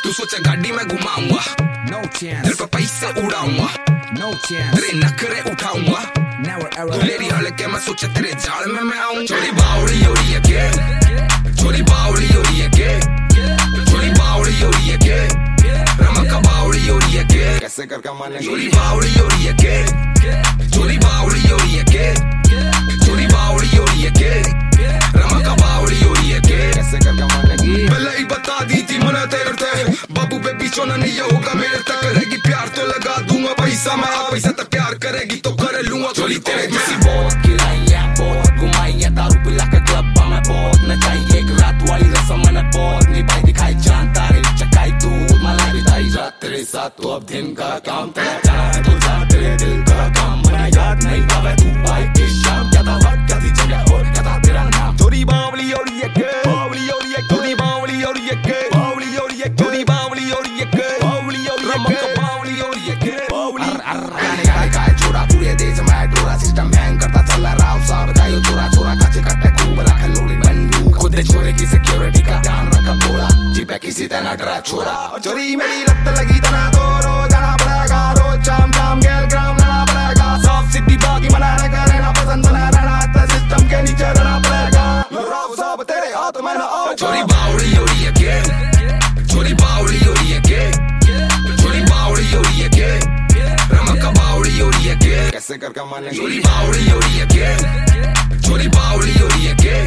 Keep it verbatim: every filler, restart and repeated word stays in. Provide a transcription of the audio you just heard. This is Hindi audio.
तू सोचा गाड़ी में घुमाऊंगा, no chance, तेरे पे पैसे उड़ाऊंगा, no chance, तेरे नखरे उठाऊंगा, never ever, तू मेरी हड़के मैं सोचा तेरे जाल में मैं आऊं। छोरी बावड़ी हो रही है के, छोरी बावड़ी हो रही है के, छोरी बावड़ी हो रही है के, रमका बावड़ी हो रही है के, कैसे करके माने छोरी बावड़ी हो रही है के, छोरी बावड़ी हो रही है के, छोरी बावड़ी हो रही है के, रमका बावड़ी हो रही है के, कैसे करके मानेगी। पहले ही बता दी थी मना तेरे ते, बाबू बेबी चोना नहीं होगा मेरे तक, करेगी प्यार तो लगा दूंगा पैसा मैं, पैसा तक प्यार करेगी तो कर लूंगा। चोली तेरे जैसी बहुत खिलाई है, बहुत घुमाई है, दारू पिला के क्लब में बहुत नचाई, एक रात वाली रस्म मैंने बहुत निभाई, दिखाई जान तारे चकाई दूध मलाई बिताई, रात तेरे साथ तो अब दिन का काम, तेरा जाना है तो जा, तेरे दिल का काम मुझे याद नहीं आवे, तू भाई की शाम क्या था वक्त क्या थी जगह और क्या था तेरा नाम। चोरी बावली और ये के, बावली और ये चोरी बावली और ये के, बावली और ये चोरी बावली और ये के, बावली और ये के, बावली और ये के, बावली गाने गाने गाए छोरा पूरे देश में डोरा सिस्टम हैंग करता चला राव साहब का यो छोरा छोरा काचे कट्टे खूब रखा लोड़ी बंदूक, खुद छोरे की सिक्योरिटी का ध्यान रखा बोला, जीपे किसी तरह डरा छोरा। चोरी मेरी लत लगी तना तो रोज जाना पड़ेगा, रोज शाम शाम गेल ग्राम लाना पड़ेगा, सॉफ्ट सिटी बाकी मनाने का रहना पसंद ना रहना, सिस्टम के नीचे रहना पड़ेगा, राव साहब तेरे हाथ में ना आओ। छोरी बावड़ी हो रही है के, छोरी बावड़ी हो रही है के, छोरी बावड़ी हो रही है के, रमका बावड़ी हो रही है के, कैसे करके मानेगी। छोरी बावड़ी हो रही है के, छोरी बावड़ी हो रही है के,